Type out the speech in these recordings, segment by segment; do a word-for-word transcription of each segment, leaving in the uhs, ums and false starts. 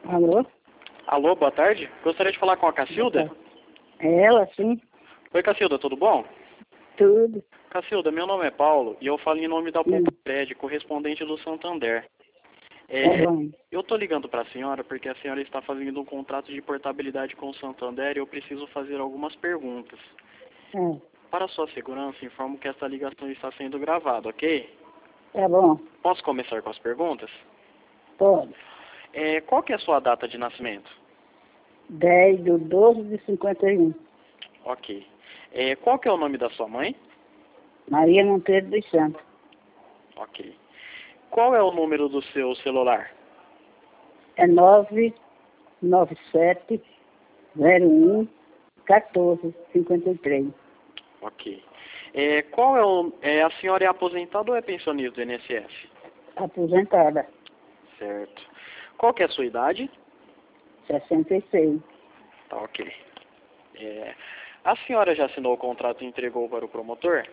Alô? Alô, boa tarde. Gostaria de falar com a Cacilda? É ela, sim. Oi, Cacilda, tudo bom? Tudo. Cacilda, meu nome é Paulo e eu falo em nome da Hum. Pompa Prédio, correspondente do Santander. É, Tá bom. eu estou ligando para a senhora porque a senhora está fazendo um contrato de portabilidade com o Santander e eu preciso fazer algumas perguntas. É. Para sua segurança, informo que esta ligação está sendo gravada, ok? Tá bom. Posso começar com as perguntas? Pode. É, qual que é a sua data de nascimento? dez de doze de cinquenta e um. Ok. É, qual que é o nome da sua mãe? Maria Monteiro dos Santos. Ok. Qual é o número do seu celular? É nove nove sete zero um quatorze cinquenta e três. Ok. É, qual é o... É, a senhora é aposentada ou é pensionista do I N S S? Aposentada. Certo. Qual que é a sua idade? sessenta e seis. Tá, ok. É, a senhora já assinou o contrato e entregou para o promotor?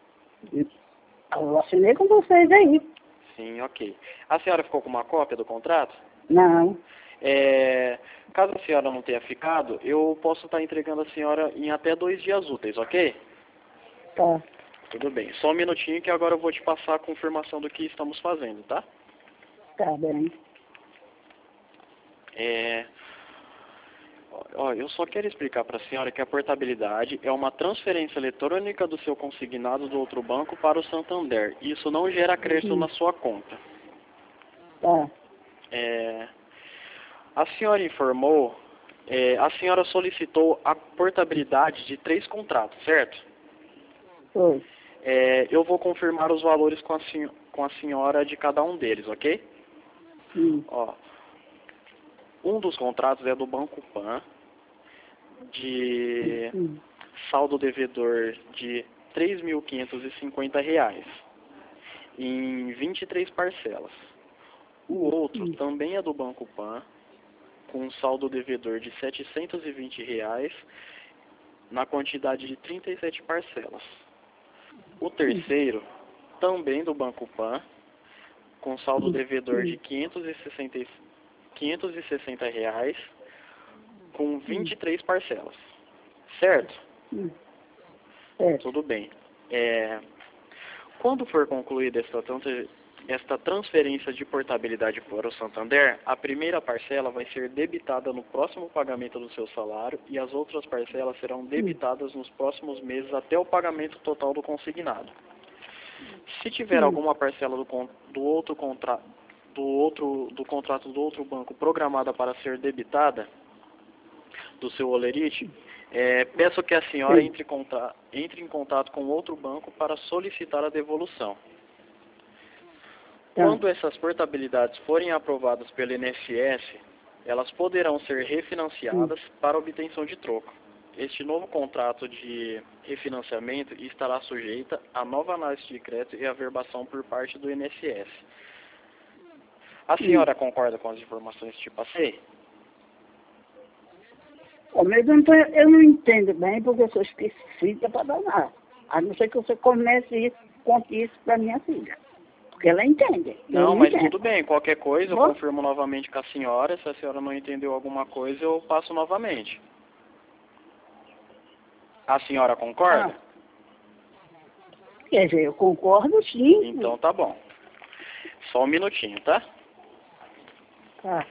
Eu assinei com vocês aí. Sim, ok. A senhora ficou com uma cópia do contrato? Não. É, caso a senhora não tenha ficado, eu posso estar entregando a senhora em até dois dias úteis, ok? Tá. Tudo bem. Só um minutinho que agora eu vou te passar a confirmação do que estamos fazendo, tá? Tá bem. É... Ó, eu só quero explicar para a senhora que a portabilidade é uma transferência eletrônica do seu consignado do outro banco para o Santander. Isso não gera crédito Hum. na sua conta. Tá. É... A senhora informou, é, a senhora solicitou a portabilidade de três contratos, certo? Foi. É, eu vou confirmar os valores com a, senho- com a senhora de cada um deles, ok? Hum. Ó, um dos contratos é do Banco Pan, de Hum. saldo devedor de três mil quinhentos e cinquenta reais, em vinte e três parcelas. O outro Hum. também é do Banco Pan, com um saldo devedor de setecentos e vinte reais, na quantidade de trinta e sete parcelas. O terceiro, também do Banco Pan, com saldo devedor de quinhentos e sessenta, quinhentos e sessenta reais, com vinte e três parcelas. Certo? Hum. Certo. Tudo bem. É, quando for concluída esta, tran- esta transferência de portabilidade para o Santander, a primeira parcela vai ser debitada no próximo pagamento do seu salário e as outras parcelas serão debitadas nos próximos meses até o pagamento total do consignado. Se tiver Hum. alguma parcela do, con- do outro contrato do outro do contrato do outro banco programada para ser debitada do seu holerite, é, peço que a senhora Sim. entre, conta- entre em contato com outro banco para solicitar a devolução. Tá. Quando essas portabilidades forem aprovadas pelo I N S S, elas poderão ser refinanciadas para obtenção de troco. Este novo contrato de refinanciamento estará sujeita a nova análise de crédito e averbação por parte do I N S S. A senhora concorda com as informações que te passei? Ô, mas eu não, tô- eu não entendo bem porque eu sou esquecida para danar. A não ser que você comece isso, conte isso para minha filha. Porque ela entende. Eu Não, não mas entendo. tudo bem. Qualquer coisa eu Bom? confirmo novamente com a senhora. Se a senhora não entendeu alguma coisa, eu passo novamente. A senhora concorda? Ah, quer dizer, eu concordo sim. Então tá bom. Só um minutinho, tá? Tá.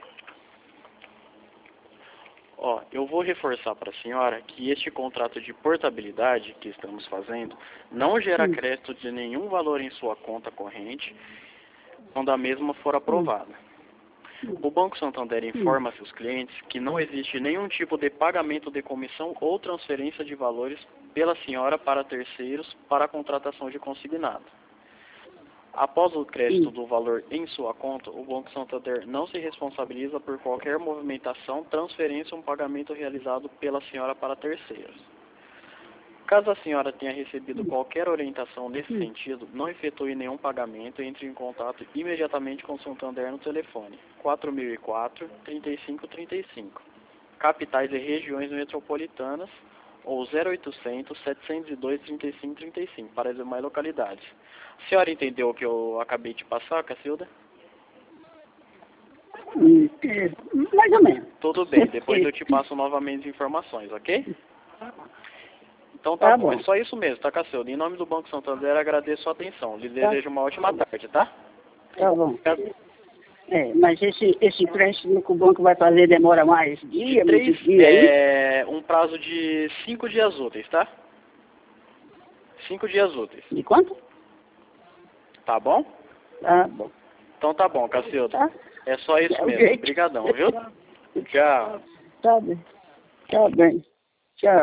Ó, eu vou reforçar para a senhora que este contrato de portabilidade que estamos fazendo não gera Hum. crédito de nenhum valor em sua conta corrente quando a mesma for aprovada. O Banco Santander informa a seus clientes que não existe nenhum tipo de pagamento de comissão ou transferência de valores pela senhora para terceiros para a contratação de consignado. Após o crédito Hum. do valor em sua conta, o Banco Santander não se responsabiliza por qualquer movimentação, transferência ou pagamento realizado pela senhora para terceiros. Caso a senhora tenha recebido qualquer orientação nesse sentido, não efetue nenhum pagamento e entre em contato imediatamente com o Santander no telefone quatro mil e quatro, trinta e cinco trinta e cinco, capitais e regiões metropolitanas, ou zero oitocentos, setecentos e dois, trinta e cinco trinta e cinco para as demais localidades. A senhora entendeu o que eu acabei de passar, Cacilda? Hum, é, mais ou menos. Tudo bem, depois eu te passo novamente as informações, ok? Então tá, Tá bom. bom. É só isso mesmo, tá, Cacildo? Em nome do Banco Santander, agradeço a sua atenção. Lhe desejo uma ótima tarde, tá? Tá bom. É, mas esse, esse empréstimo que o banco vai fazer demora mais dia, De três, muitos dias aí? é um prazo de cinco dias úteis, tá? Cinco dias úteis. De quanto? Tá bom? Tá bom. Então tá bom, Cacildo. Tá? É só isso É o mesmo. jeito. Obrigadão, viu? Tchau. Tá bem. Tá bem.